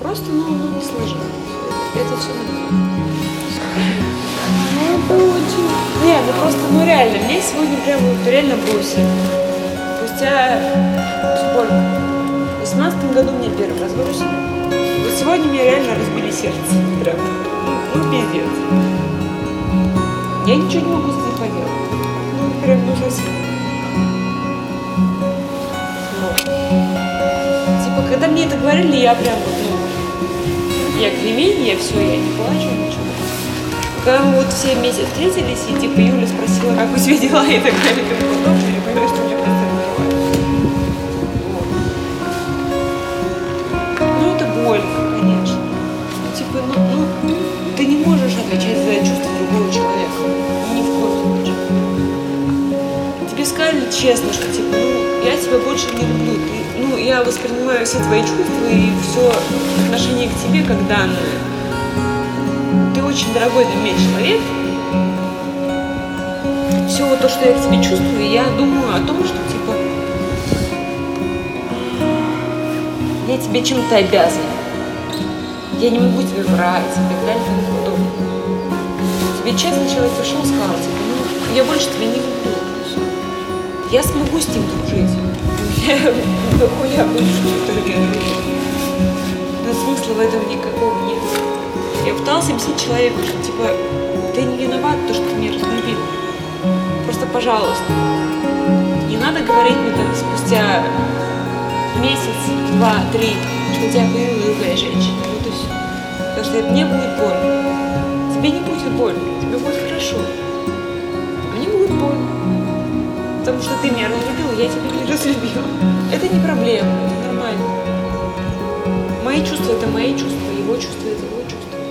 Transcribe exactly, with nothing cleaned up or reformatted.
Просто, ну, ну не сложилось. Это, это все нормально. Ну, это очень... Не, ну просто, ну реально, мне сегодня прям вот реально бросили. Спустя сколько? В восемнадцатом году мне первый раз бросили. Вот сегодня мне реально разбили сердце. Прям, ну, ну пиздец. Я ничего не могу с этим поделать. Ну, прям, ну совсем. Ну. Типа, когда мне это говорили, я прям вот, ну, я кремень, я все, я не плачу, ничего. Когда мы вот все вместе встретились, и типа Юля спросила, как у тебя дела, и так далее, и тому подобное, я поняла, что у меня просто разрывается. Вот. Ну, это больно, конечно. Ну, типа, ну, ну, ты не можешь отвечать за чувства другого человека. Ни в коем случае. Тебе сказали честно, что типа, ну, я тебя больше не люблю. Ты, ну, я воспринимаю все твои чувства и все отношение к тебе как данное. Ты очень дорогой для меня человек. Все вот то, что я к тебе чувствую, я думаю о том, что типа я тебе чем-то обязана. Я не могу тебе врать и так далее, и тому подобное. Тебе честно человек пришел и сказал, типа, ну, я больше тебя не люблю. Я смогу с ним дружить. Я дохуя больше, который я дружу. Но смысла в этом никакого нет. Я пыталась объяснить человеку, что типа ты не виноват, то, что ты меня разлюбил. Просто, пожалуйста, не надо говорить мне там спустя месяц, два, три, что у тебя появилась другая женщина. Вот и все. Потому что это мне будет больно. Тебе не будет больно, тебе будет хорошо. А мне будет больно. Потому что ты меня разлюбил, я тебя не разлюбила. Это не проблема, это нормально. Мои чувства — это мои чувства, его чувства — это его чувства.